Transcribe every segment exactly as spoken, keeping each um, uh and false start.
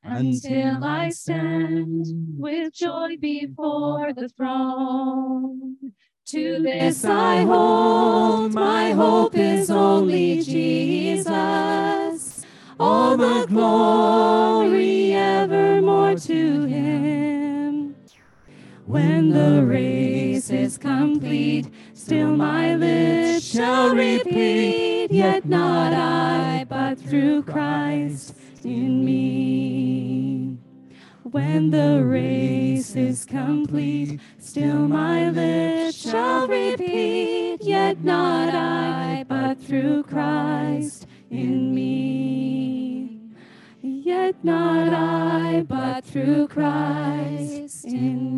until I stand with joy before the throne. To this I hold, my hope is only Jesus. All the glory evermore to him. When the race is complete, still my lips shall repeat, yet not I, but through Christ in me. When the race is complete, still my lips shall repeat, yet not I, but through Christ in me. Yet not I, but through Christ in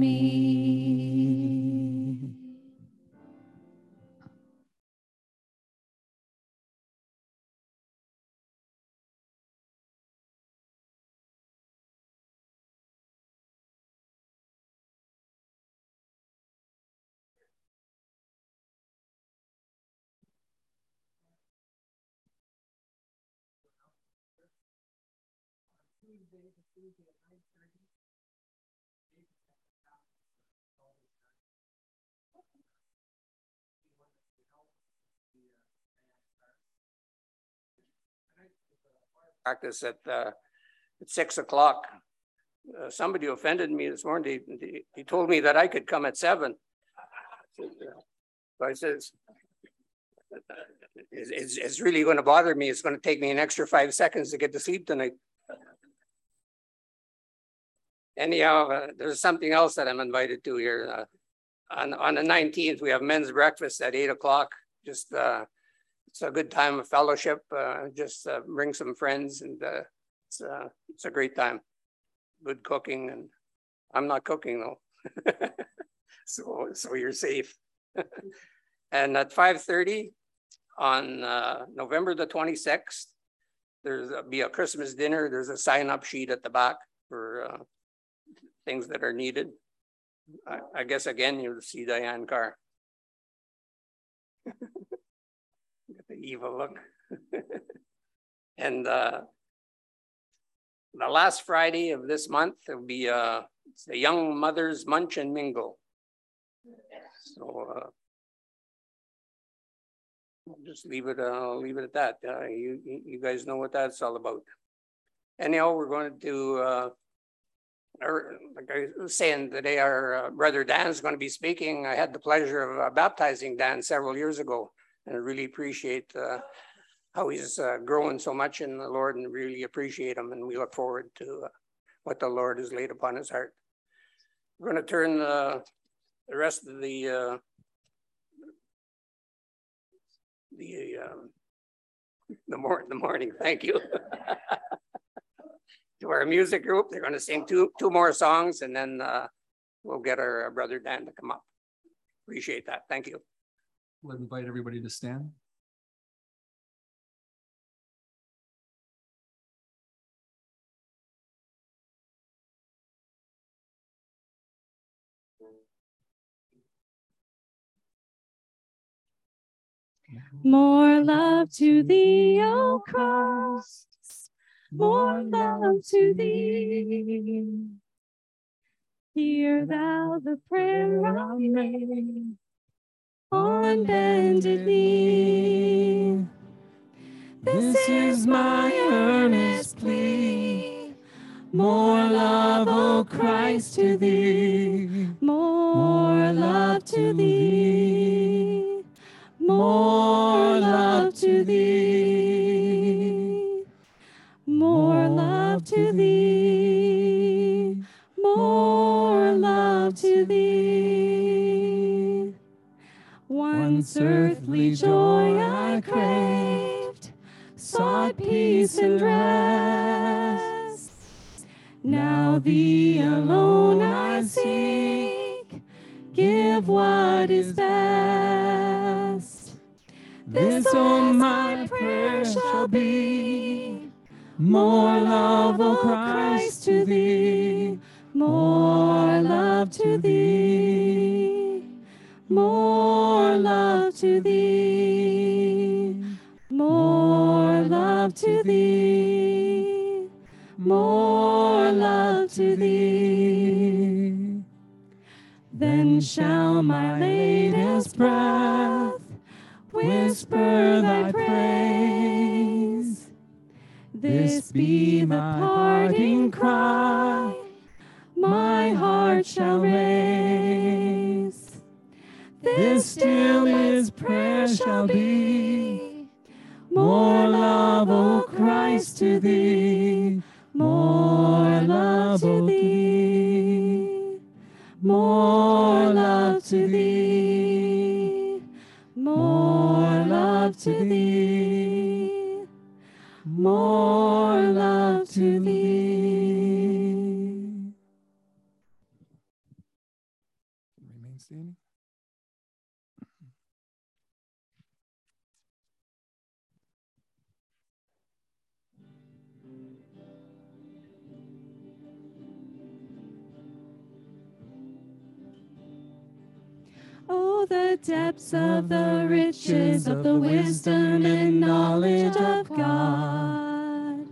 me. Practice at uh, at six o'clock. Uh, somebody offended me this morning. They, they, they told me that I could come at seven. So I says, it's, it's, it's really going to bother me. It's going to take me an extra five seconds to get to sleep tonight. Anyhow, uh, there's something else that I'm invited to here. Uh, on, on the nineteenth, we have men's breakfast at eight o'clock. Just uh, it's a good time of fellowship. Uh, just uh, bring some friends, and uh, it's, uh, it's a great time. Good cooking, and I'm not cooking though, so so you're safe. And at five thirty on uh, November the twenty-sixth, there's a, be a Christmas dinner. There's a sign-up sheet at the back for uh, things that are needed. I, I guess again you'll see Diane Carr. Get the evil look. And uh, the last Friday of this month, it'll be uh, it's the Young Mothers Munch and Mingle. So uh, I'll just leave it. Uh, leave it at that. Uh, you you guys know what that's all about. Anyhow, we're going to. Uh, Or, like I was saying today, our uh, brother Dan is going to be speaking. I had the pleasure of uh, baptizing Dan several years ago, and I really appreciate uh, how he's uh, growing so much in the Lord, and really appreciate him. And we look forward to uh, what the Lord has laid upon his heart. We're going to turn uh, the rest of the uh, the um, the, mor the morning. Thank you. To our music group. They're going to sing two two more songs, and then uh, we'll get our, our brother Dan to come up. Appreciate that. Thank you. We'll invite everybody to stand. More love to thee, O Christ. More love to thee. Hear thou the prayer I made on bended knee. This is my earnest plea. More love, O Christ, to thee. More love to thee. More love to thee. More love to thee, more love to thee. Once earthly joy I craved, sought peace and rest. Now thee alone I seek, give what is best. This, oh, my prayer shall be. More love, O Christ, to thee. More love to thee. More love to thee. More love to thee. more love to thee. Then shall my latest breath whisper thy praise. This be the parting cry my heart shall raise. This still is prayer shall be, more love, O Christ, to thee, more love to thee, more love to thee, more love to thee, more love to thee. Remain standing. Oh, the depths of the riches of the wisdom and knowledge of God.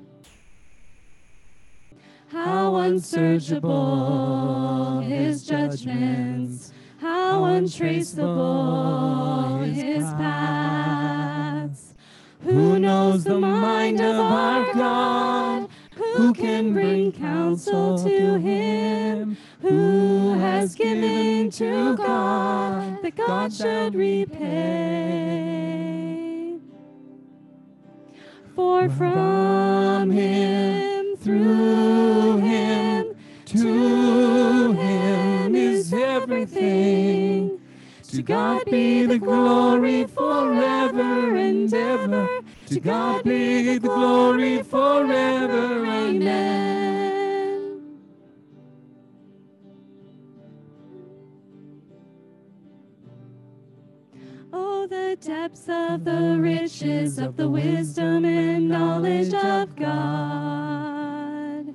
How unsearchable his judgments, how untraceable his paths. Who knows the mind of our God? Who can bring counsel to him? Who has given to God that God should repay? For from him, through him, to him is everything. To God be the glory forever and ever. To God be the glory forever. Amen. Oh, the depths of the riches of the wisdom and knowledge of God.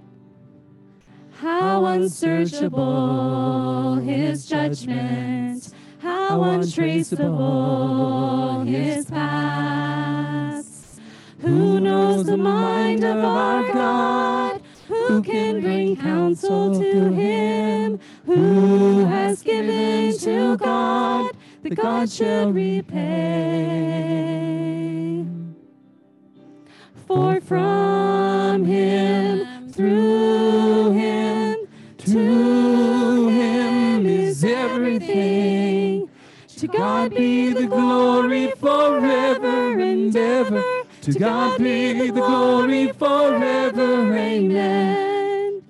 How unsearchable his judgment, how untraceable his paths. Who knows the mind of our God? Who can bring counsel to him? Who has given to God that God shall repay? For from him, through him, to him is everything. To God be the glory forever and ever. To God be the glory forever. Amen.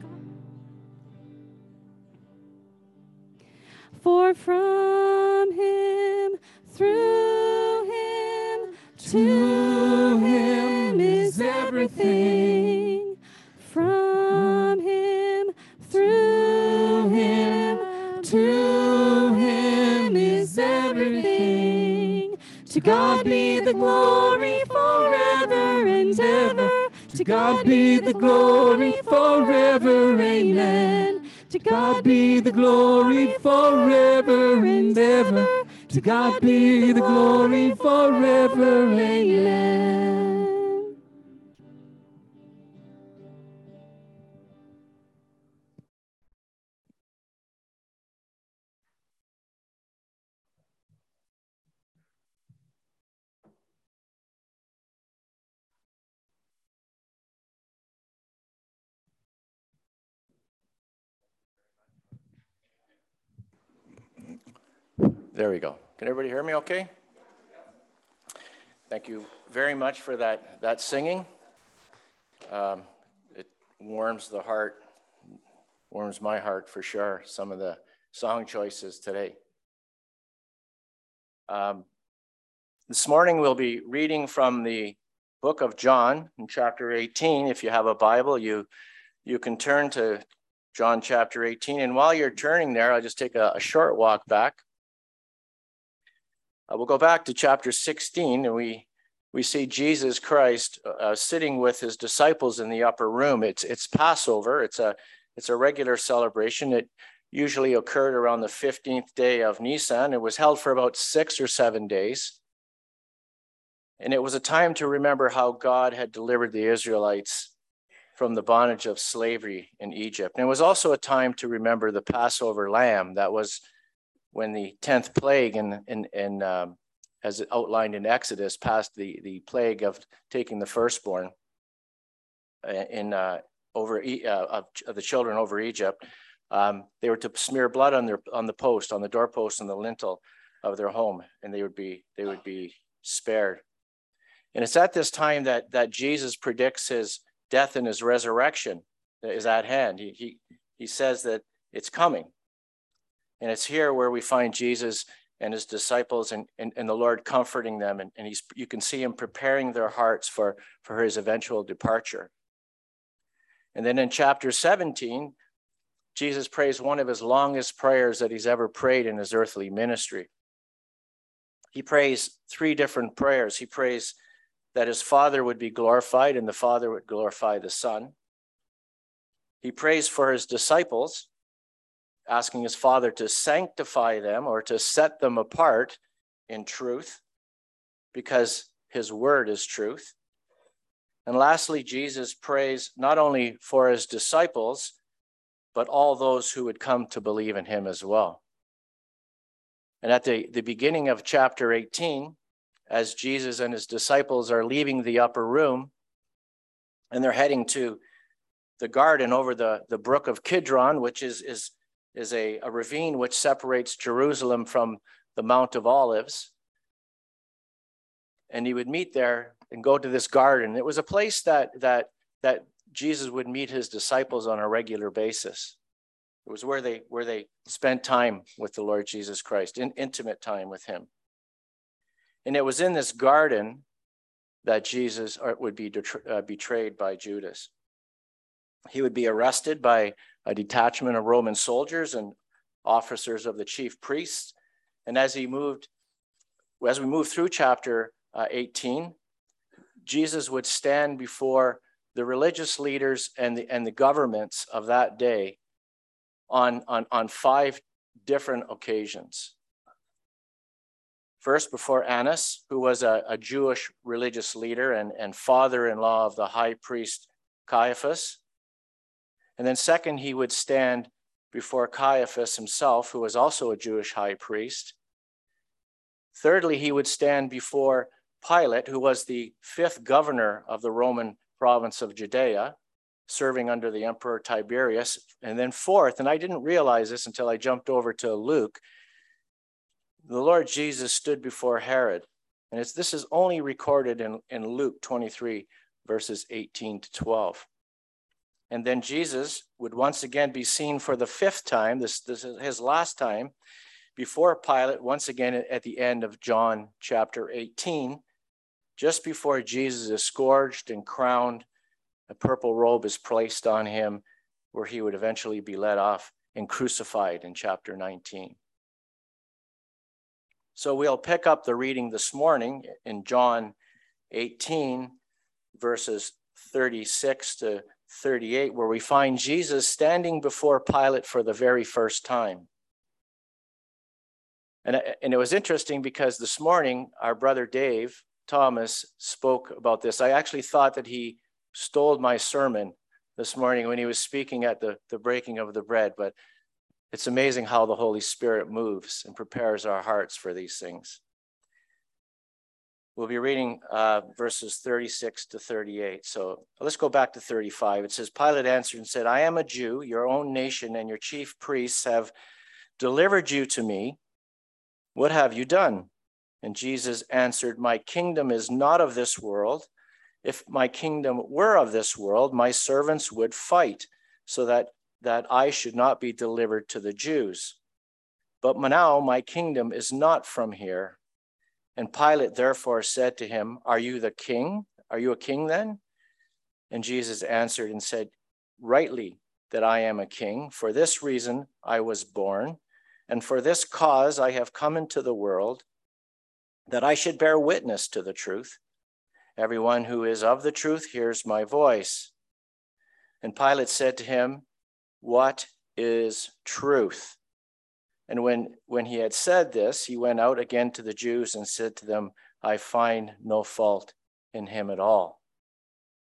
For from him, through him, to him is everything. From him, through him, to him is everything. To God be the glory forever and ever. To God be the glory forever. Amen. To God be the glory forever and ever. To God be the glory forever. Amen. There we go. Can everybody hear me okay? Thank you very much for that, that singing. Um, it warms the heart, warms my heart for sure, some of the song choices today. Um, this morning we'll be reading from the book of John in chapter eighteen. If you have a Bible, you, you can turn to John chapter eighteen. And while you're turning there, I'll just take a, a short walk back. Uh, we'll go back to chapter sixteen, and we we see Jesus Christ uh, sitting with his disciples in the upper room. It's it's Passover. It's a it's a regular celebration. It usually occurred around the fifteenth day of Nisan. It was held for about six or seven days, and it was a time to remember how God had delivered the Israelites from the bondage of slavery in Egypt. And it was also a time to remember the Passover lamb. That was when the tenth plague, in, in, in, um, as outlined in Exodus, passed the, the plague of taking the firstborn in uh, over uh, of, of the children over Egypt. Um, they were to smear blood on their on the post, on the doorpost, and the lintel of their home, and they would be they would be spared. And it's at this time that that Jesus predicts his death and his resurrection is at hand. He he he says that it's coming, and it's here where we find Jesus and his disciples and, and, and the Lord comforting them, and, and he's you can see him preparing their hearts for for his eventual departure. And then in chapter seventeen, Jesus prays one of his longest prayers that he's ever prayed in his earthly ministry. He prays three different prayers. He prays that his Father would be glorified and the Father would glorify the Son. He prays for his disciples, asking his Father to sanctify them or to set them apart in truth, because his word is truth. And lastly, Jesus prays not only for his disciples, but all those who would come to believe in him as well. And at the, the beginning of chapter eighteen, as Jesus and his disciples are leaving the upper room and they're heading to the garden over the, the brook of Kidron, which is, is, is a, a ravine which separates Jerusalem from the Mount of Olives. And he would meet there and go to this garden. It was a place that, that, that Jesus would meet his disciples on a regular basis. It was where they, where they spent time with the Lord Jesus Christ, in intimate time with him. And it was in this garden that Jesus would be uh, betrayed by Judas. He would be arrested by a detachment of Roman soldiers and officers of the chief priests. And as he moved, as we move through chapter uh, eighteen, Jesus would stand before the religious leaders and the, and the governments of that day on, on, on five different occasions. First, before Annas, who was a, a Jewish religious leader and, and father-in-law of the high priest Caiaphas. And then second, he would stand before Caiaphas himself, who was also a Jewish high priest. Thirdly, he would stand before Pilate, who was the fifth governor of the Roman province of Judea, serving under the Emperor Tiberius. And then fourth, and I didn't realize this until I jumped over to Luke, the Lord Jesus stood before Herod. And it's, this is only recorded in, in Luke twenty-three, verses eighteen to twelve. And then Jesus would once again be seen for the fifth time, this, this is his last time, before Pilate, once again at the end of John chapter eighteen, just before Jesus is scourged and crowned, a purple robe is placed on him, where he would eventually be led off and crucified in chapter nineteen. So we'll pick up the reading this morning in John eighteen, verses thirty-six to thirty-eight, where we find Jesus standing before Pilate for the very first time. And, and it was interesting because this morning, our brother Dave Thomas spoke about this. I actually thought that he stole my sermon this morning when he was speaking at the, the breaking of the bread, but it's amazing how the Holy Spirit moves and prepares our hearts for these things. We'll be reading uh, verses thirty-six to thirty-eight. So let's go back to thirty-five. It says, Pilate answered and said, I am a Jew. Your own nation and your chief priests have delivered you to me. What have you done? And Jesus answered, my kingdom is not of this world. If my kingdom were of this world, my servants would fight so that, that I should not be delivered to the Jews. But now my kingdom is not from here. And Pilate therefore said to him, are you the king? Are you a king then? And Jesus answered and said, rightly that I am a king. For this reason I was born, and for this cause I have come into the world, that I should bear witness to the truth. Everyone who is of the truth hears my voice. And Pilate said to him, what is truth? And when, when he had said this, he went out again to the Jews and said to them, I find no fault in him at all.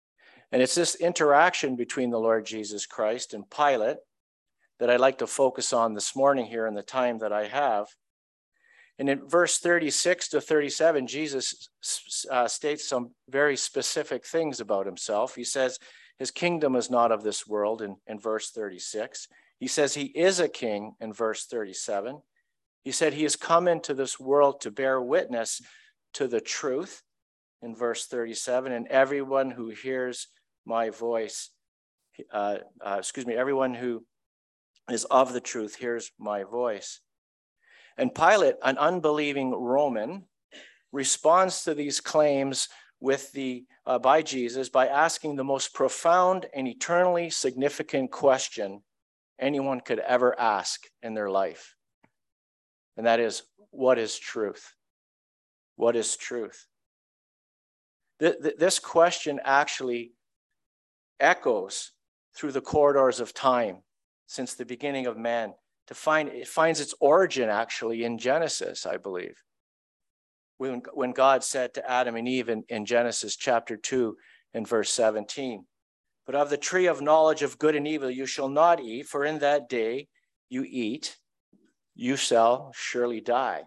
And it's this interaction between the Lord Jesus Christ and Pilate that I'd like to focus on this morning here in the time that I have. And in verse thirty-six to thirty-seven, Jesus uh, states some very specific things about himself. He says his kingdom is not of this world in, in verse thirty-six. He says he is a king in verse thirty-seven. He said he has come into this world to bear witness to the truth in verse thirty-seven. And everyone who hears my voice, uh, uh, excuse me, everyone who is of the truth hears my voice. And Pilate, an unbelieving Roman, responds to these claims with the uh, by Jesus by asking the most profound and eternally significant question anyone could ever ask in their life. And that is, what is truth? What is truth? Th- th- this question actually echoes through the corridors of time since the beginning of man. To find, it finds its origin actually in Genesis, I believe. When, when God said to Adam and Eve in, in Genesis chapter two and verse seventeen, but of the tree of knowledge of good and evil you shall not eat, for in that day you eat, you shall surely die.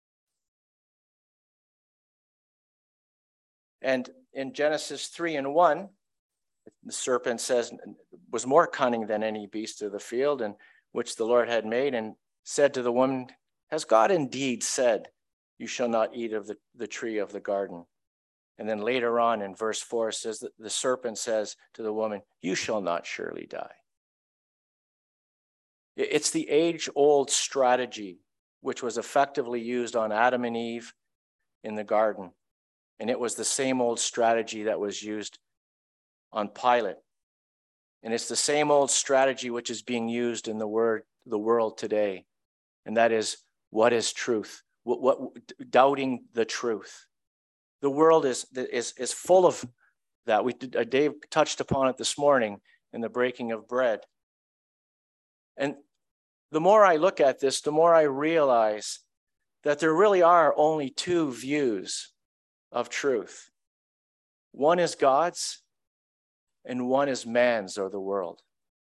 And in Genesis three and one, the serpent says, was more cunning than any beast of the field, and which the Lord had made, and said to the woman, has God indeed said, you shall not eat of the, the tree of the garden? And then later on in verse four, it says that the serpent says to the woman, you shall not surely die. It's the age-old strategy which was effectively used on Adam and Eve in the garden. And it was the same old strategy that was used on Pilate. And it's the same old strategy which is being used in the word, the world today. And that is, what is truth? What, what doubting the truth. The world is, is, is full of that. We did, uh, Dave touched upon it this morning in the breaking of bread. And the more I look at this, the more I realize that there really are only two views of truth. One is God's, and one is man's, or the world.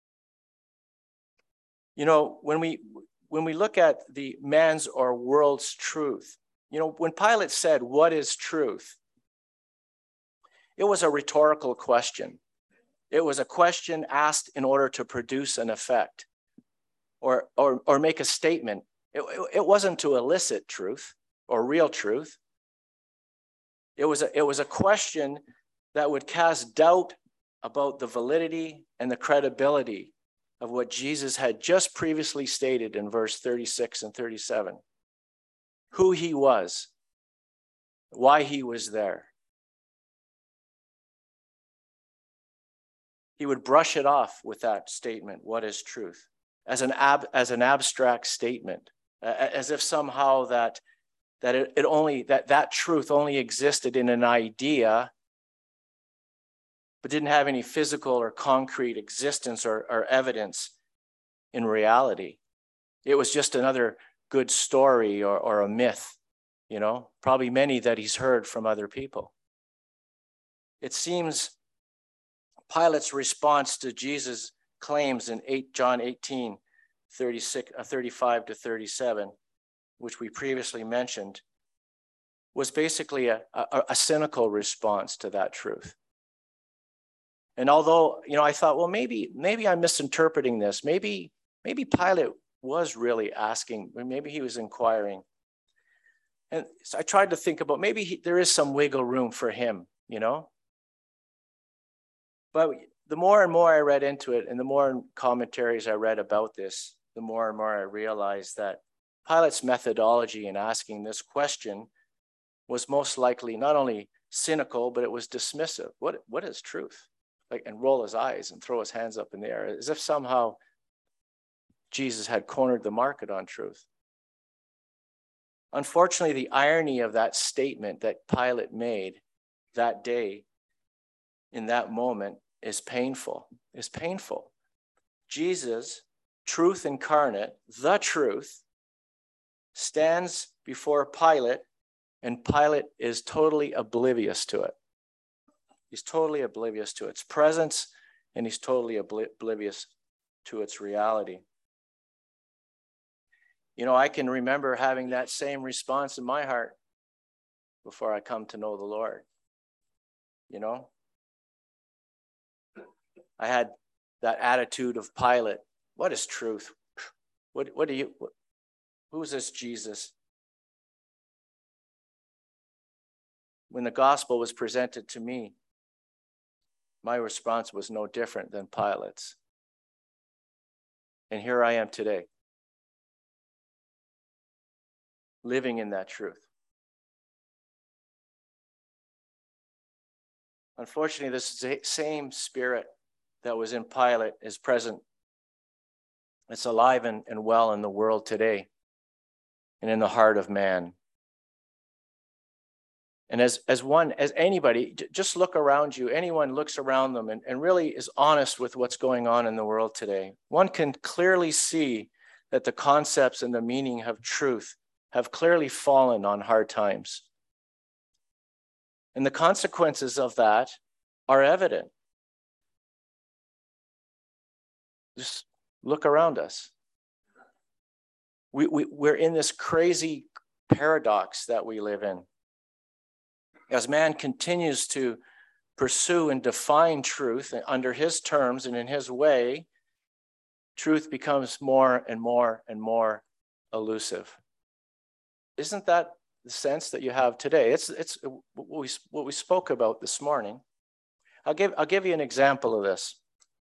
You know, when we when we look at the man's or world's truth, you know, when Pilate said, what is truth? It was a rhetorical question. It was a question asked in order to produce an effect or or, or make a statement. It, it wasn't to elicit truth or real truth. It was a, it was a question that would cast doubt about the validity and the credibility of what Jesus had just previously stated in verse thirty-six and thirty-seven. Who he was, why he was there. He would brush it off with that statement, what is truth, as an ab, as an abstract statement, as if somehow that that it, it only that that truth only existed in an idea, but didn't have any physical or concrete existence or, or evidence in reality. It was just another good story or, or a myth, you know, probably many that he's heard from other people. It seems Pilate's response to Jesus' claims in John eighteen, thirty-six, thirty-five to thirty-seven, which we previously mentioned, was basically a, a, a cynical response to that truth. And although, you know, I thought, well, maybe, maybe I'm misinterpreting this. Maybe, maybe Pilate was really asking, maybe he was inquiring. And so I tried to think about, maybe he, there is some wiggle room for him, you know? But the more and more I read into it, and the more commentaries I read about this, the more and more I realized that Pilate's methodology in asking this question was most likely not only cynical, but it was dismissive. What, what is truth? Like, and roll his eyes and throw his hands up in the air, as if somehow Jesus had cornered the market on truth. Unfortunately, the irony of that statement that Pilate made that day, in that moment, is painful, is painful. Jesus, truth incarnate, the truth, stands before Pilate, and Pilate is totally oblivious to it. He's totally oblivious to its presence, and he's totally oblivious to its reality. You know, I can remember having that same response in my heart before I come to know the Lord. You know, I had that attitude of Pilate. What is truth? What, what do you, what, who's this Jesus? When the gospel was presented to me, my response was no different than Pilate's. And here I am today, living in that truth. Unfortunately, this same spirit that was in Pilate is present. It's alive and, and well in the world today and in the heart of man. And as, as one, as anybody, just look around you, anyone looks around them and, and really is honest with what's going on in the world today, one can clearly see that the concepts and the meaning of truth have clearly fallen on hard times. And the consequences of that are evident. Just look around us. We, we, we're in this crazy paradox that we live in. As man continues to pursue and define truth under his terms and in his way, truth becomes more and more and more elusive. Isn't that the sense that you have today? It's, it's what we, what we spoke about this morning. I'll give, I'll give you an example of this.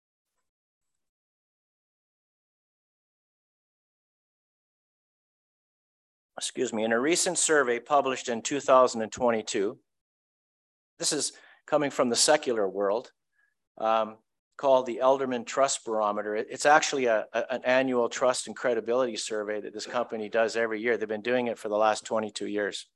Excuse me. In a recent survey published in two thousand twenty-two, this is coming from the secular world, um, called the Elderman Trust Barometer. It's actually a, a, an annual trust and credibility survey that this company does every year. They've been doing it for the last twenty-two years.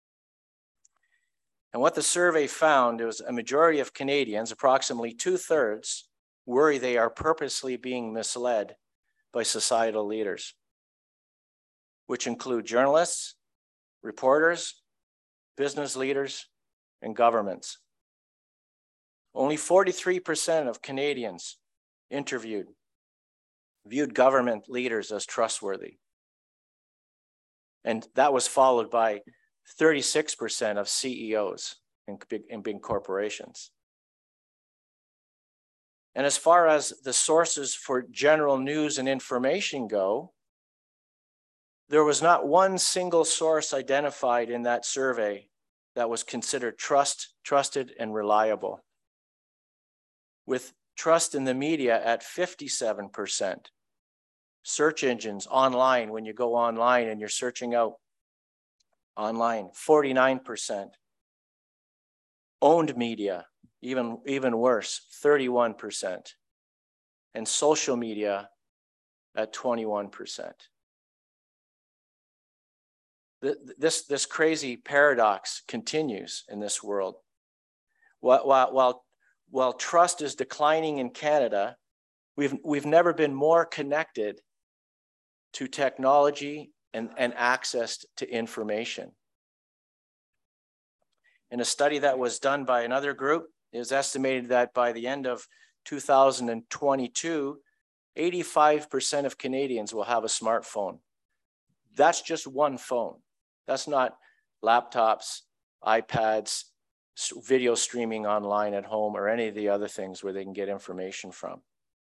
And what the survey found was a majority of Canadians, approximately two-thirds, worry they are purposely being misled by societal leaders, which include journalists, reporters, business leaders, and governments. Only forty-three percent of Canadians interviewed viewed government leaders as trustworthy. And that was followed by thirty-six percent of C E Os in big, in big corporations. And as far as the sources for general news and information go, there was not one single source identified in that survey that was considered trust, trusted and reliable, with trust in the media at fifty-seven percent. Search engines online, when you go online and you're searching out online, forty-nine percent. Owned media, even, even worse, thirty-one percent. And social media at twenty-one percent. This, this crazy paradox continues in this world. While, while, while, while trust is declining in Canada, we've, we've never been more connected to technology and, and access to information. In a study that was done by another group, it was estimated that by the end of two thousand twenty-two, eighty-five percent of Canadians will have a smartphone. That's just one phone. That's not laptops, iPads, video streaming online at home, or any of the other things where they can get information from.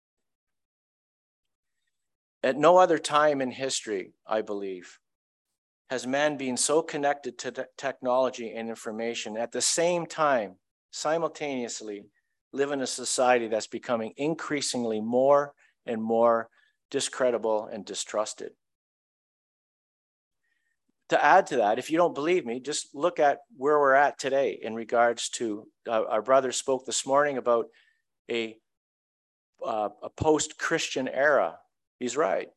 At no other time in history, I believe, has man been so connected to te- technology and information at the same time, simultaneously, live in a society that's becoming increasingly more and more discreditable and distrusted. To add to that, if you don't believe me, just look at where we're at today in regards to, uh, our brother spoke this morning about a, uh, a post-Christian era. He's right.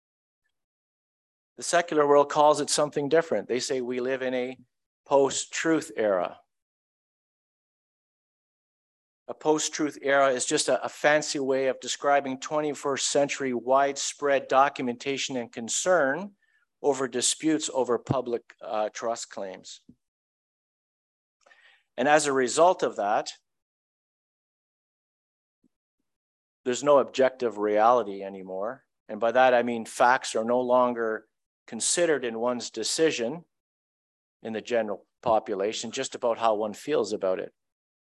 The secular world calls it something different. They say we live in a post-truth era. A post-truth era is just a, a fancy way of describing twenty-first century widespread documentation and concern over disputes over public uh, trust claims. And as a result of that, there's no objective reality anymore. And by that, I mean facts are no longer considered in one's decision in the general population, just about how one feels about it.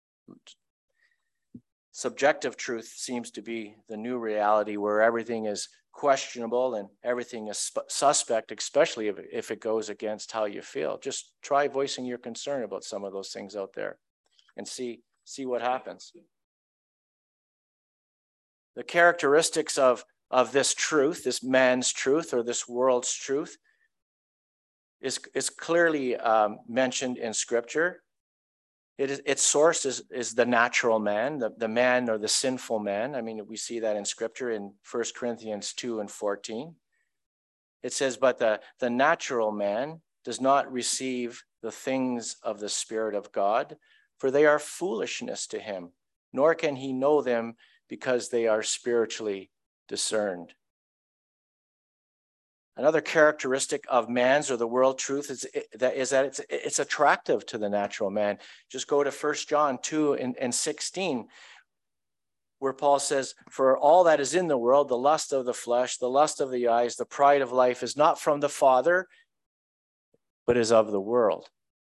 Subjective truth seems to be the new reality where everything is questionable and everything is suspect, especially if, if it goes against how you feel. Just try voicing your concern about some of those things out there and see, see what happens. The characteristics of, of this truth, this man's truth or this world's truth, is, is clearly um, mentioned in Scripture. It is, its source is, is the natural man, the, the man or the sinful man. I mean, we see that in Scripture in First Corinthians two and fourteen. It says, but the, the natural man does not receive the things of the Spirit of God, for they are foolishness to him, nor can he know them because they are spiritually discerned. Another characteristic of man's or the world truth is that, is that it's, it's attractive to the natural man. Just go to First John two and, and sixteen, where Paul says, for all that is in the world, the lust of the flesh, the lust of the eyes, the pride of life is not from the Father, but is of the world.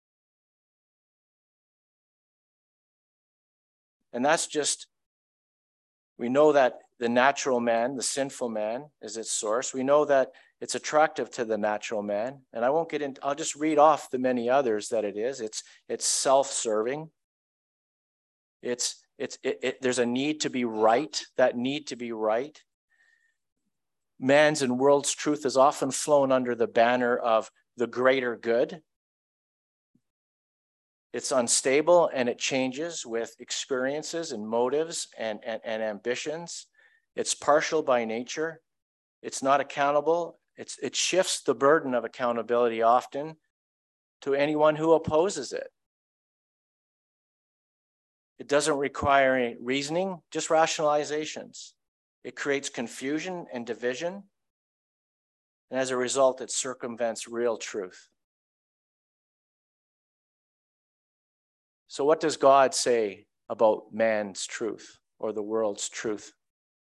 And that's just, we know that the natural man, the sinful man, is its source. We know that it's attractive to the natural man. And I won't get into, I'll just read off the many others that it is. It's, it's self-serving. It's, it's, it, it, there's a need to be right, that need to be right. Man's and world's truth is often flown under the banner of the greater good. It's unstable and it changes with experiences and motives and, and, and ambitions. It's partial by nature. It's not accountable. It's, it shifts the burden of accountability often to anyone who opposes it. It doesn't require any reasoning, just rationalizations. It creates confusion and division. And as a result, it circumvents real truth. So what does God say about man's truth or the world's truth?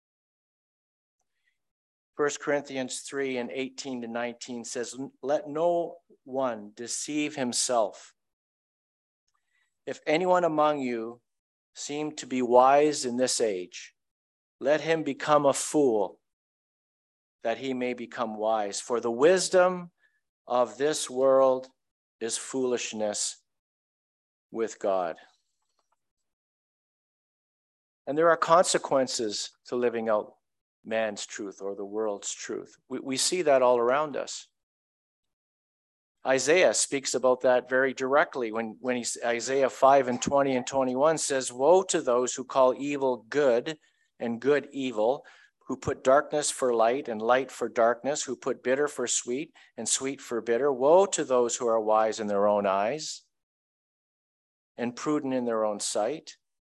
First Corinthians three and eighteen to nineteen says, let no one deceive himself. If anyone among you seem to be wise in this age, let him become a fool, that he may become wise. For the wisdom of this world is foolishness with God. And there are consequences to living out man's truth or the world's truth. We, we see that all around us. Isaiah speaks about that very directly when, when he's, Isaiah five and twenty and twenty-one says, woe to those who call evil good and good evil, who put darkness for light and light for darkness, who put bitter for sweet and sweet for bitter. Woe to those who are wise in their own eyes and prudent in their own sight.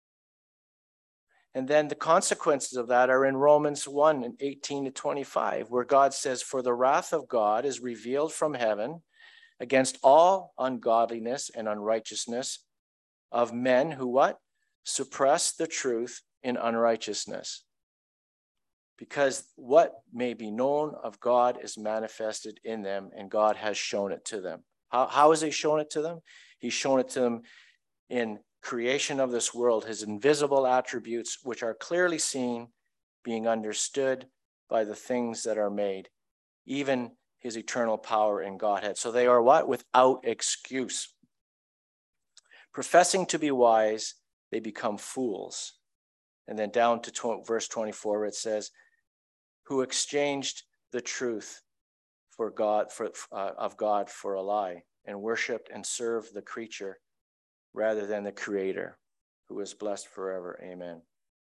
And then the consequences of that are in Romans one and eighteen to twenty-five, where God says, for the wrath of God is revealed from heaven against all ungodliness and unrighteousness of men who what? Suppress the truth in unrighteousness. Because what may be known of God is manifested in them, and God has shown it to them. How, how has he shown it to them? He's shown it to them in creation of this world, his invisible attributes, which are clearly seen, being understood by the things that are made, even his eternal power in Godhead. So they are what? Without excuse. Professing to be wise, they become fools. And then down to tw- verse twenty-four, it says, who exchanged the truth for God, for, uh, of God for a lie, and worshiped and served the creature rather than the Creator, who is blessed forever. Amen.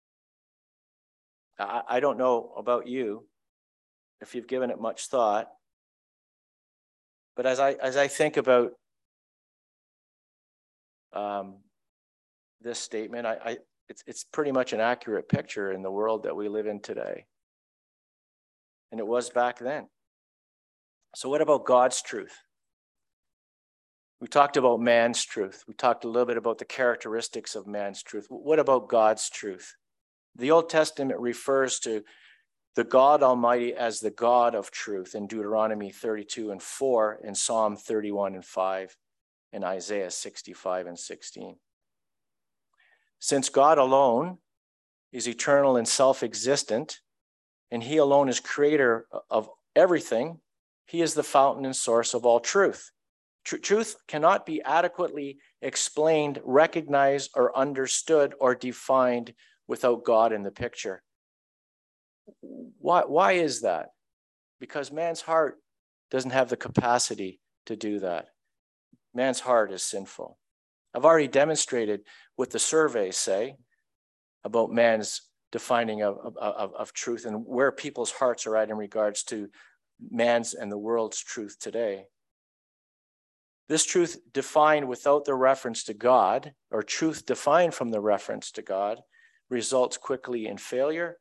I, I don't know about you, if you've given it much thought, but as I as I think about um, this statement, I, I it's it's pretty much an accurate picture in the world that we live in today, and it was back then. So, what about God's truth? We talked about man's truth. We talked a little bit about the characteristics of man's truth. What about God's truth? The Old Testament refers to the God Almighty as the God of truth in Deuteronomy thirty-two and four, in Psalm thirty-one and five, and Isaiah sixty-five and sixteen. Since God alone is eternal and self-existent, and he alone is creator of everything, he is the fountain and source of all truth. Tr- truth cannot be adequately explained, recognized, or understood or defined without God in the picture. Why, why is that? Because man's heart doesn't have the capacity to do that. Man's heart is sinful. I've already demonstrated what the surveys say about man's defining of, of, of truth and where people's hearts are at in regards to man's and the world's truth today. This truth defined without the reference to God, or truth defined from the reference to God, results quickly in failure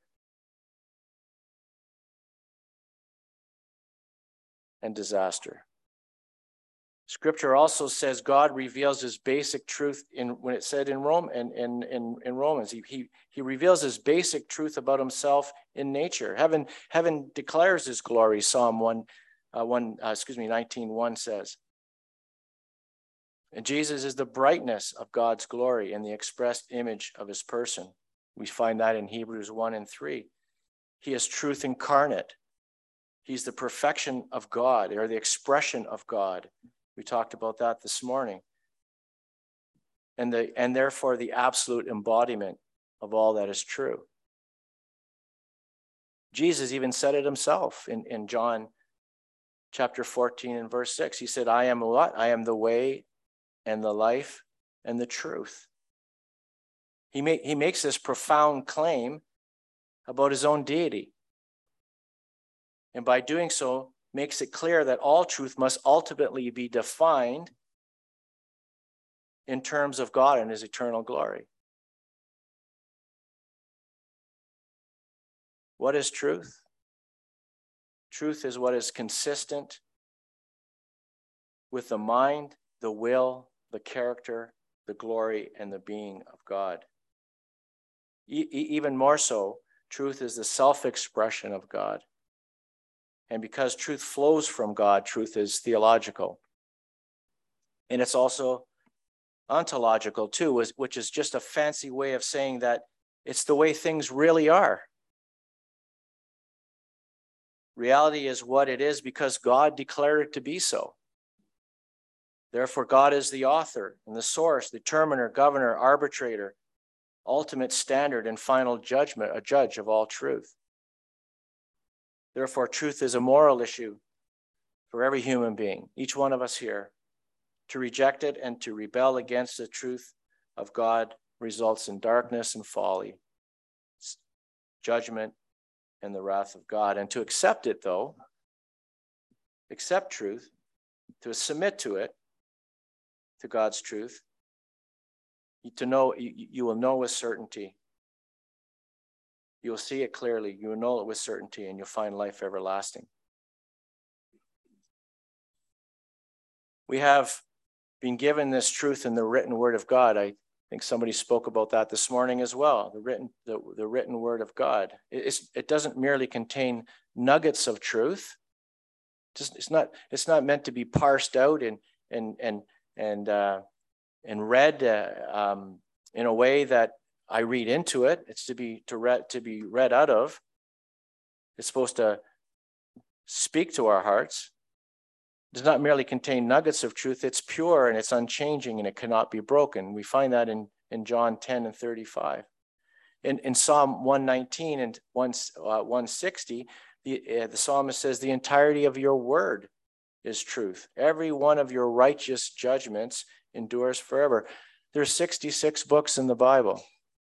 and disaster. Scripture also says God reveals his basic truth in when it said in Rome and in, in, in Romans. He, he, he reveals his basic truth about himself in nature. Heaven, heaven declares his glory, Psalm one, uh, one uh, excuse me, nineteen one says. And Jesus is the brightness of God's glory and the expressed image of his person. We find that in Hebrews one and three. He is truth incarnate. He's the perfection of God, or the expression of God. We talked about that this morning. And, the, and therefore the absolute embodiment of all that is true. Jesus even said it himself in, in John chapter fourteen and verse six. He said, I am what? I am the way and the life and the truth. He, ma- he makes this profound claim about his own deity. And by doing so, makes it clear that all truth must ultimately be defined in terms of God and his eternal glory. What is truth? Truth is what is consistent with the mind, the will, the character, the glory, and the being of God. E- even more so, truth is the self-expression of God. And because truth flows from God, truth is theological. And it's also ontological too, which is just a fancy way of saying that it's the way things really are. Reality is what it is because God declared it to be so. Therefore, God is the author and the source, determiner, governor, arbitrator, ultimate standard, and final judgment, a judge of all truth. Therefore, truth is a moral issue for every human being, each one of us here. To reject it and to rebel against the truth of God results in darkness and folly, judgment, and the wrath of God. And to accept it, though, accept truth, to submit to it, to God's truth, to know, you, you will know with certainty. You'll see it clearly. You will know it with certainty, and you'll find life everlasting. We have been given this truth in the written word of God. I think somebody spoke about that this morning as well. The written, the, the written word of God. It's, it doesn't merely contain nuggets of truth. Just, it's not. It's not meant to be parsed out and and and and uh, and read uh, um, in a way that I read into it. It's to be to read to be read out of. It's supposed to speak to our hearts. It does not merely contain nuggets of truth. It's pure and it's unchanging and it cannot be broken. We find that in, in John ten and thirty-five. In, in Psalm one nineteen and one, uh, one sixty, the, uh, the psalmist says, the entirety of your word is truth. Every one of your righteous judgments endures forever. There's sixty-six books in the Bible.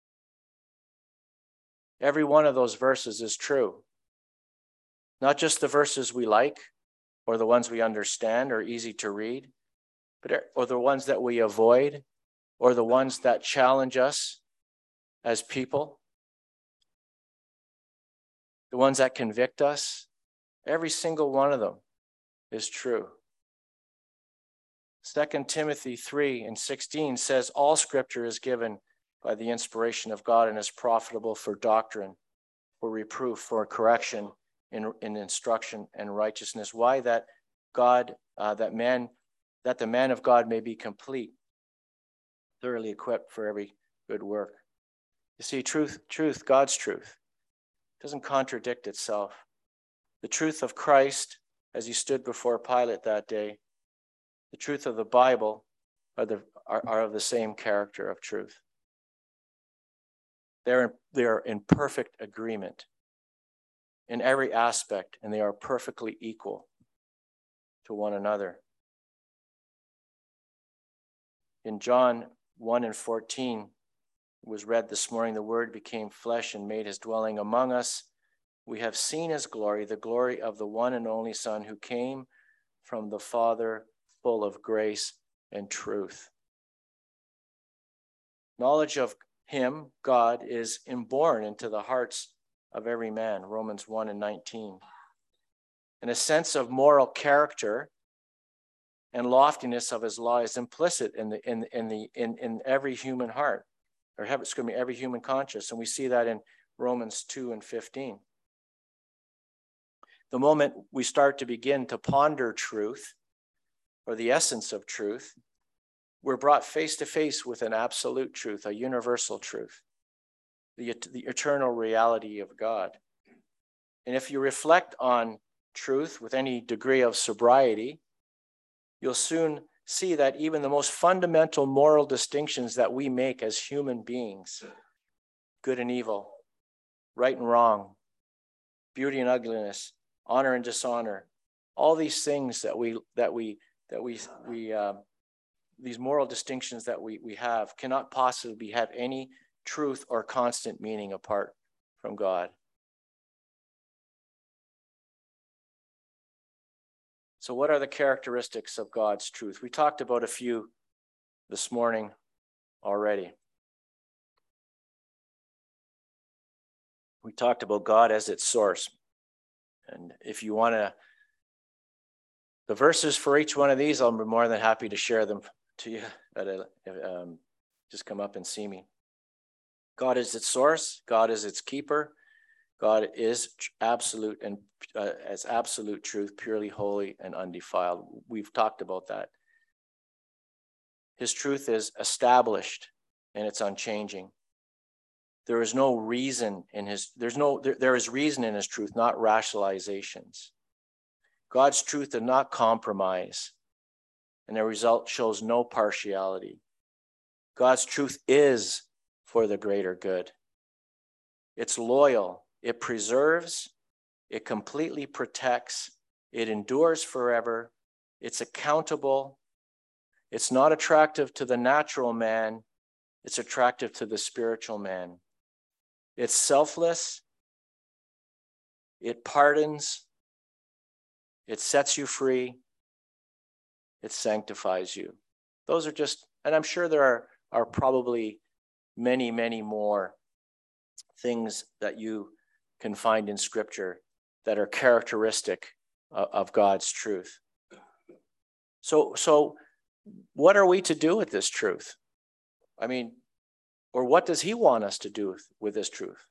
Every one of those verses is true. Not just the verses we like or the ones we understand or easy to read, but or the ones that we avoid or the ones that challenge us as people, the ones that convict us. Every single one of them is true. Second Timothy three and sixteen says all scripture is given by the inspiration of God and is profitable for doctrine, for reproof, for correction, in, in instruction and righteousness. Why? That God, uh, that man, that the man of God may be complete, thoroughly equipped for every good work. You see, truth, truth, God's truth, doesn't contradict itself. The truth of Christ, as he stood before Pilate that day, the truth of the Bible are, the, are, are of the same character of truth. They're in, they're in perfect agreement in every aspect, and they are perfectly equal to one another. In John one and fourteen, it was read this morning, the Word became flesh and made his dwelling among us. We have seen his glory, the glory of the one and only Son who came from the Father, full of grace and truth. Knowledge of him, God, is inborn into the hearts of every man, Romans one and nineteen. And a sense of moral character and loftiness of his law is implicit in the in in the in, in every human heart, or have, excuse me, every human conscience. And we see that in Romans two and fifteen. The moment we start to begin to ponder truth, or the essence of truth, we're brought face to face with an absolute truth, a universal truth, the, the eternal reality of God. And if you reflect on truth with any degree of sobriety, you'll soon see that even the most fundamental moral distinctions that we make as human beings, good and evil, right and wrong, beauty and ugliness, honor and dishonor, all these things that we that we that we we uh, these moral distinctions that we we have cannot possibly have any truth or constant meaning apart from God. So what are the characteristics of God's truth? We talked about a few this morning already. We talked about God as its source. And if you want to, the verses for each one of these, I'll be more than happy to share them to you. At a, um, just come up and see me. God is its source. God is its keeper. God is absolute and uh, as absolute truth, purely holy and undefiled. We've talked about that. His truth is established and it's unchanging. There is no reason in his, there's no, there, there is reason in his truth, not rationalizations. God's truth does not compromise, and the result shows no partiality. God's truth is for the greater good. It's loyal. It preserves, it completely protects, it endures forever, it's accountable, it's not attractive to the natural man, it's attractive to the spiritual man. It's selfless, it pardons, it sets you free, it sanctifies you. Those are just, and I'm sure there are, are probably many, many more things that you can find in Scripture that are characteristic of, of God's truth. So, so what are we to do with this truth? I mean, or what does he want us to do with, with this truth?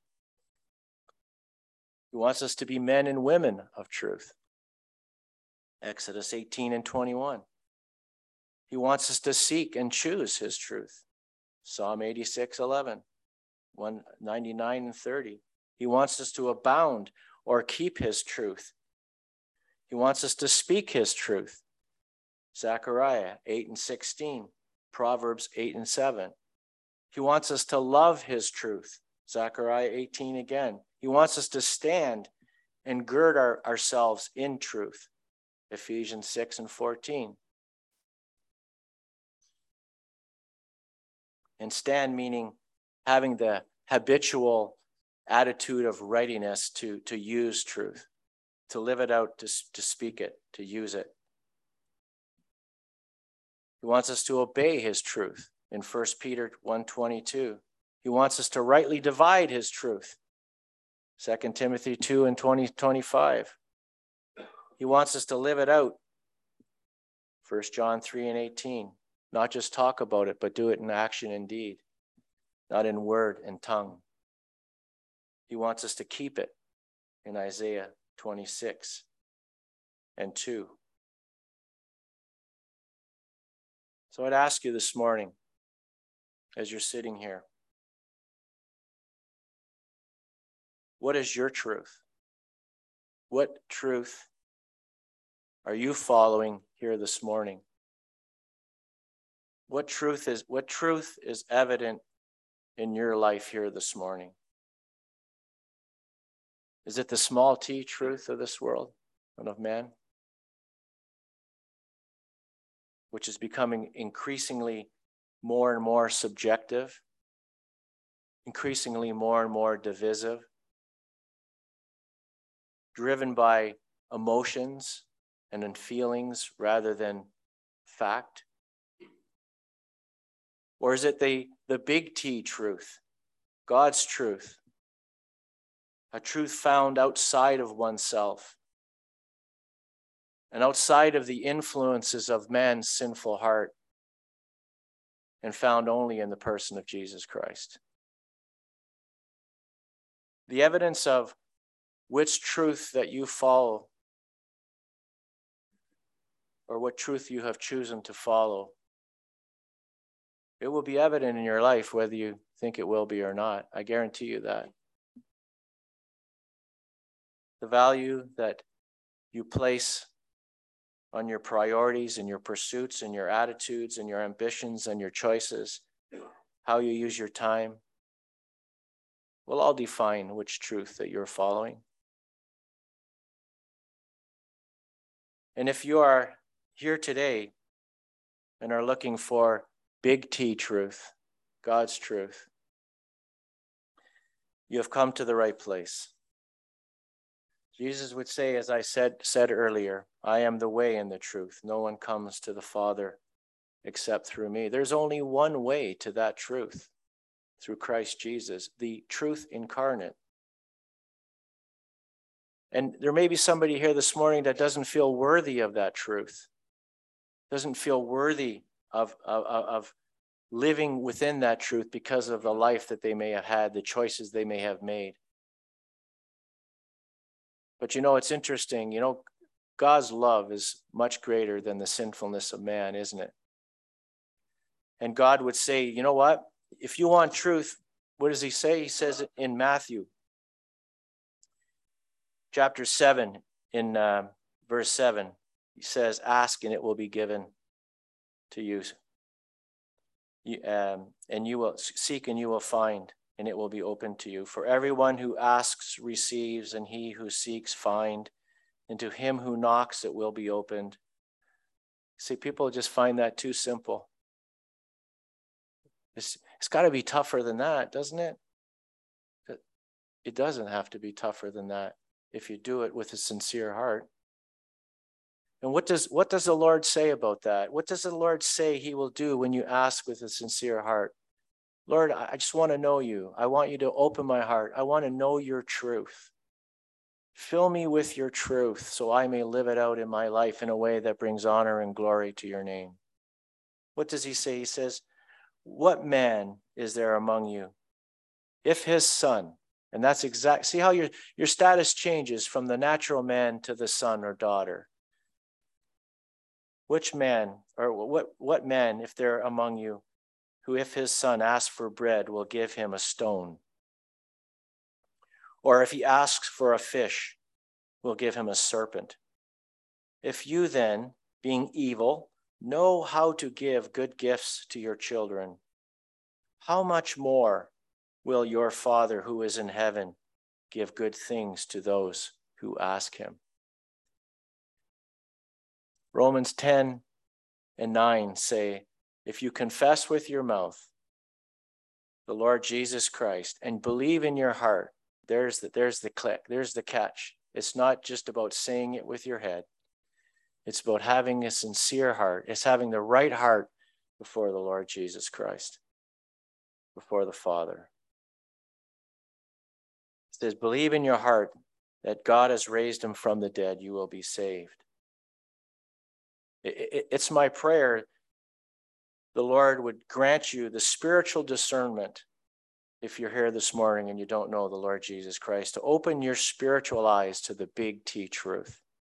He wants us to be men and women of truth. Exodus eighteen and twenty-one. He wants us to seek and choose his truth. Psalm eighty-six, eleven, one ninety-nine and thirty. He wants us to abound or keep his truth. He wants us to speak his truth. Zechariah eight and sixteen, Proverbs eight and seven. He wants us to love his truth. Zechariah eighteen again. He wants us to stand and gird our, ourselves in truth. Ephesians six and fourteen. And stand meaning having the habitual attitude of readiness to, to use truth, to live it out, to, to speak it, to use it. He wants us to obey his truth in First Peter one twenty-two. He wants us to rightly divide his truth. Second Timothy two and twenty, twenty-five. He wants us to live it out. First John three and eighteen. Not just talk about it, but do it in action and deed. not in word and tongue. He wants us to keep it in Isaiah twenty-six and two. So I'd ask you this morning, as you're sitting here, what is your truth? What truth are you following here this morning? What truth is, what truth is evident in your life here this morning? Is it the small t truth of this world and of man, which is becoming increasingly more and more subjective, increasingly more and more divisive, driven by emotions and in feelings rather than fact? Or is it the, the big T truth, God's truth, a truth found outside of oneself and outside of the influences of man's sinful heart and found only in the person of Jesus Christ? The evidence of which truth that you follow or what truth you have chosen to follow, it will be evident in your life whether you think it will be or not. I guarantee you that. The value that you place on your priorities and your pursuits and your attitudes and your ambitions and your choices, how you use your time, will all define which truth that you're following. And if you are here today and are looking for big T truth, God's truth, you have come to the right place. Jesus would say, as I said, said earlier, I am the way and the truth. No one comes to the Father except through me. There's only one way to that truth, through Christ Jesus, the truth incarnate. And there may be somebody here this morning that doesn't feel worthy of that truth, doesn't feel worthy of, of, of living within that truth because of the life that they may have had, the choices they may have made. But you know, it's interesting, you know, God's love is much greater than the sinfulness of man, isn't it? And God would say, you know what? If you want truth, what does he say? He says in Matthew chapter seven, in uh, verse seven, he says, ask and it will be given to you. you um, and you will seek and you will find, and it will be open to you. For everyone who asks receives, and he who seeks find, and to him who knocks it will be opened. See, people just find that too simple. It's, it's got to be tougher than that, doesn't it? It doesn't have to be tougher than that if you do it with a sincere heart. And what does what does the Lord say about that? What does the Lord say he will do when you ask with a sincere heart? Lord, I just want to know you. I want you to open my heart. I want to know your truth. Fill me with your truth so I may live it out in my life in a way that brings honor and glory to your name. What does he say? He says, what man is there among you, if his son, and that's exact, see how your, your status changes from the natural man to the son or daughter. Which man, or what, what man, if they're among you, who if his son asks for bread will give him a stone? Or if he asks for a fish, will give him a serpent? If you then, being evil, know how to give good gifts to your children, how much more will your Father who is in heaven give good things to those who ask him? Romans ten and nine say, if you confess with your mouth the Lord Jesus Christ and believe in your heart, there's the, there's the click, there's the catch. It's not just about saying it with your head. It's about having a sincere heart. It's having the right heart before the Lord Jesus Christ, before the Father. It says, believe in your heart that God has raised him from the dead, you will be saved. It, it, it's my prayer the Lord would grant you the spiritual discernment if you're here this morning and you don't know the Lord Jesus Christ, to open your spiritual eyes to the big T truth.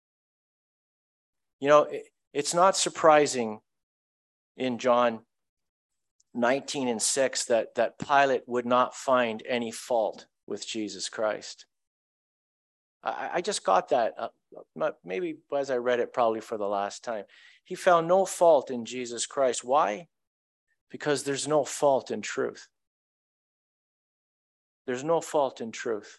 You know, it, it's not surprising in John nineteen and six that, that Pilate would not find any fault with Jesus Christ. I, I just got that, uh, maybe as I read it probably for the last time. He found no fault in Jesus Christ. Why? Because there's no fault in truth. There's no fault in truth.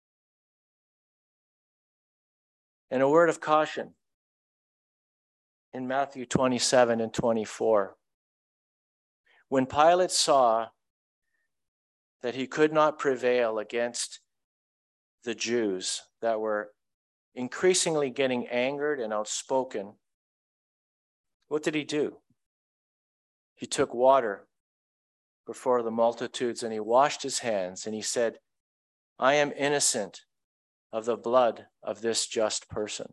And a word of caution in Matthew twenty-seven and twenty-four. When Pilate saw that he could not prevail against the Jews that were increasingly getting angered and outspoken, what did he do? He took water before the multitudes and he washed his hands and he said, I am innocent of the blood of this just person.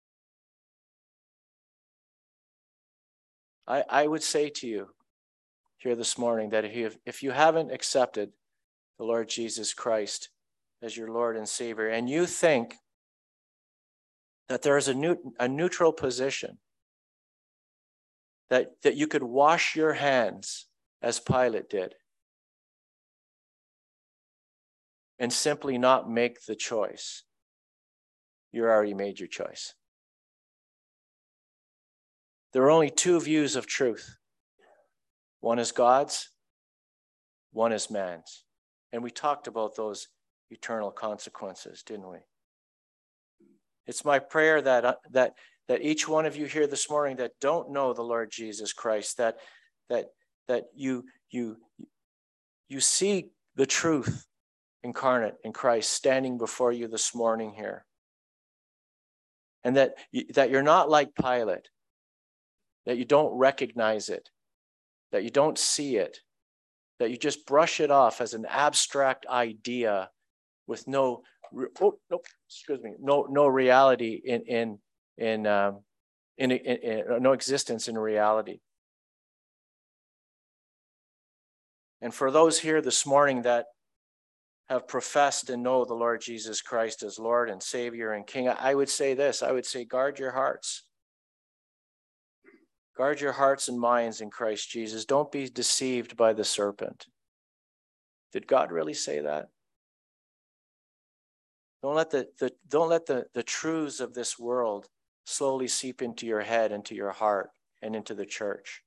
I, I would say to you here this morning that if you, if you haven't accepted the Lord Jesus Christ as your Lord and Savior, and you think that there is a, new, a neutral position, that, that you could wash your hands as Pilate did and simply not make the choice, you already made your choice. There are only two views of truth. One is God's, one is man's. And we talked about those eternal consequences, didn't we? It's my prayer that, uh, that, that each one of you here this morning that don't know the Lord Jesus Christ, that, that, that you, you, you see the truth incarnate in Christ standing before you this morning here. And that, that you're not like Pilate, that you don't recognize it, that you don't see it, that you just brush it off as an abstract idea with no, oh, no, excuse me, no, no reality in, in, in, um, in, in, in no existence in reality. And for those here this morning that have professed and know the Lord Jesus Christ as Lord and Savior and King, I would say this, I would say guard your hearts. Guard your hearts and minds in Christ Jesus. Don't be deceived by the serpent. Did God really say that? Don't let the, the, don't let the, the truths of this world slowly seep into your head, into your heart, and into the church.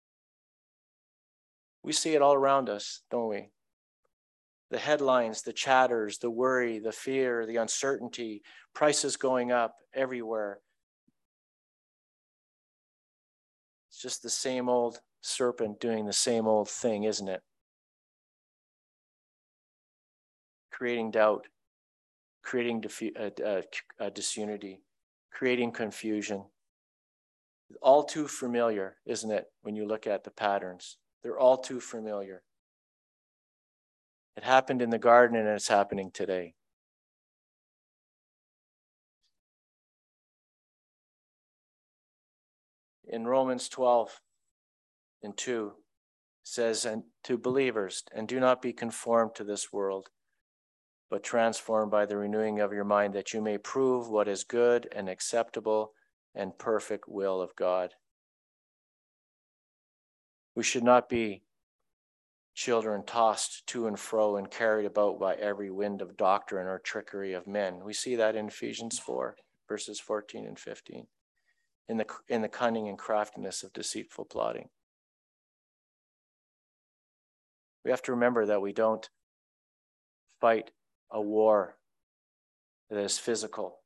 We see it all around us, don't we? The headlines, the chatters, the worry, the fear, the uncertainty, prices going up everywhere. It's just the same old serpent doing the same old thing, isn't it? Creating doubt, creating defu- uh, uh, uh, disunity, creating confusion. All too familiar, isn't it, when you look at the patterns? They're all too familiar. It happened in the garden and it's happening today. In Romans twelve and two says, and to believers, and do not be conformed to this world, but transformed by the renewing of your mind, that you may prove what is good and acceptable and perfect will of God. We should not be children tossed to and fro and carried about by every wind of doctrine or trickery of men. We see that in Ephesians four, verses fourteen and fifteen. In the, in the cunning and craftiness of deceitful plotting. We have to remember that we don't fight a war that is physical.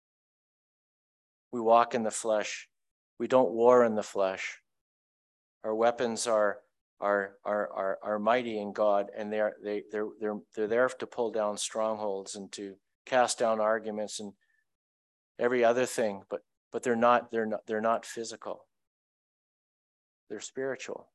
We walk in the flesh. We don't war in the flesh. Our weapons are are are are, are mighty in God, and they're they they're they're they're there to pull down strongholds and to cast down arguments and every other thing, but but they're not they're not they're not physical. They're spiritual.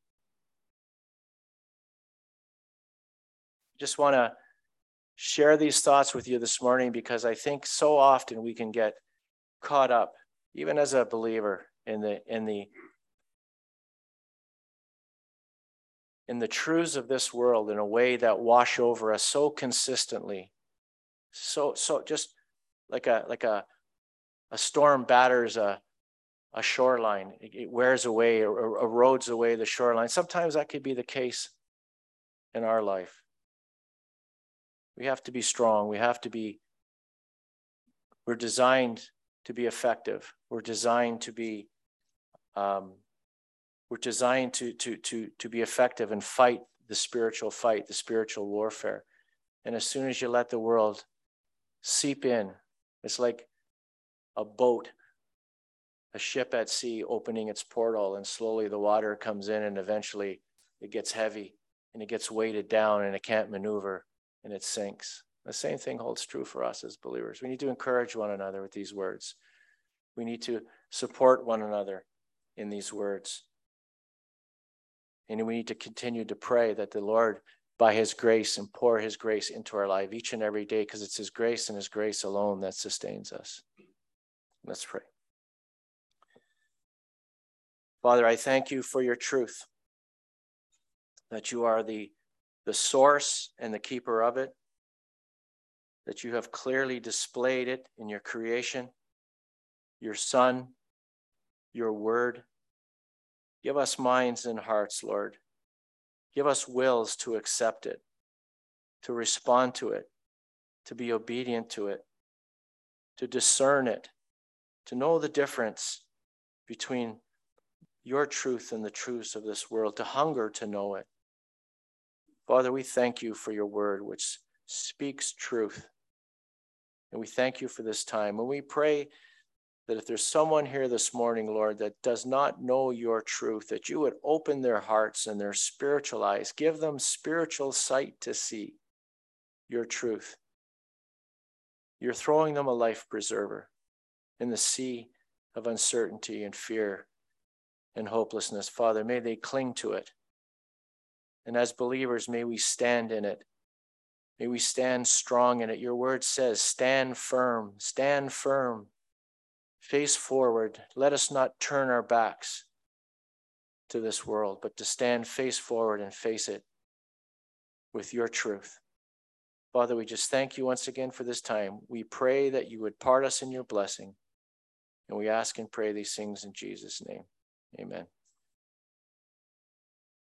Just want to share these thoughts with you this morning because I think so often we can get caught up, even as a believer, in the in the in the truths of this world in a way that wash over us so consistently. So, so just like a, like a, a storm batters a, a shoreline. It, it wears away or, or erodes away the shoreline. Sometimes that could be the case in our life. We have to be strong. We have to be, we're designed to be effective. We're designed to be, um, we're designed to, to, to, to be effective and fight the spiritual fight, the spiritual warfare. And as soon as you let the world seep in, it's like a boat, a ship at sea opening its portal, and slowly the water comes in, and eventually it gets heavy and it gets weighted down and it can't maneuver and it sinks. The same thing holds true for us as believers. We need to encourage one another with these words. We need to support one another in these words. And we need to continue to pray that the Lord, by his grace, and pour his grace into our life each and every day, because it's his grace and his grace alone that sustains us. Let's pray. Father, I thank you for your truth, that you are the, the source and the keeper of it, that you have clearly displayed it in your creation, your Son, your word. Give us minds and hearts, Lord. Give us wills to accept it, to respond to it, to be obedient to it, to discern it, to know the difference between your truth and the truths of this world, to hunger to know it. Father, we thank you for your word, which speaks truth. And we thank you for this time. And we pray that if there's someone here this morning, Lord, that does not know your truth, that you would open their hearts and their spiritual eyes, give them spiritual sight to see your truth. You're throwing them a life preserver in the sea of uncertainty and fear and hopelessness. Father, may they cling to it. And as believers, may we stand in it. May we stand strong in it. Your word says, stand firm, stand firm. Face forward. Let us not turn our backs to this world, but to stand face forward and face it with your truth. Father, we just thank you once again for this time. We pray that you would part us in your blessing. And we ask and pray these things in Jesus' name. Amen.